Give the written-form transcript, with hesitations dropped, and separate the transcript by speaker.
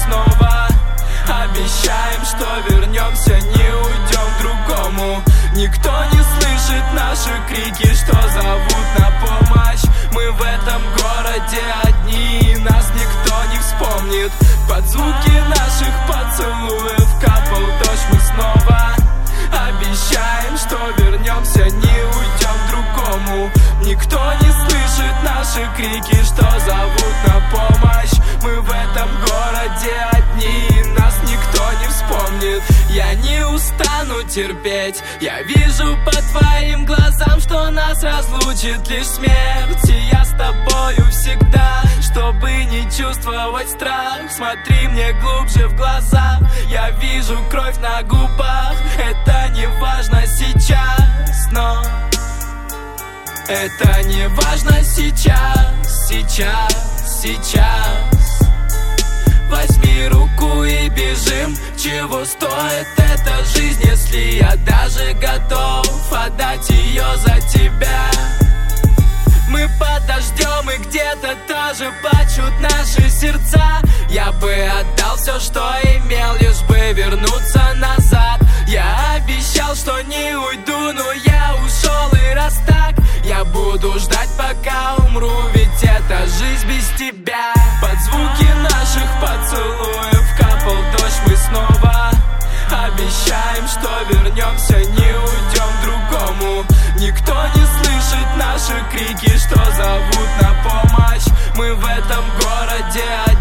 Speaker 1: снова. Обещаем, что вернемся, не уйдем к другому. Никто не слышит наши крики, что зовут на помощь. Мы в этом городе одни, нас никто не вспомнит. Под звуки наших поцелуев капал дождь, мы снова. Обещаем, что вернемся, не уйдем к другому. Никто не слышит наши крики, что зовут на помощь. Мы в этом городе одни, нас никто не вспомнит. Я не устану терпеть, я вижу по твоим глазам, что нас разлучит лишь смерть. И я с тобою всегда, чтобы не чувствовать страх. Смотри мне глубже в глаза, я вижу кровь на губах. Это не важно сейчас, но это не важно сейчас, сейчас. Возьми руку и бежим. Чего стоит эта жизнь, если я даже готов отдать ее за тебя? Мы подождем, и где-то тоже плачут наши сердца. Я бы отдал все, что имел, лишь бы вернуться назад. Я обещал, что не уйду, но я ушел, и раз так, я буду ждать, пока умру, ведь это жизнь без тебя. Под звуки наших поцелуев капал дождь, мы снова. Обещаем, что вернемся, не уйдем к другому. Никто не слышит наши крики, что зовут на помощь. Мы в этом городе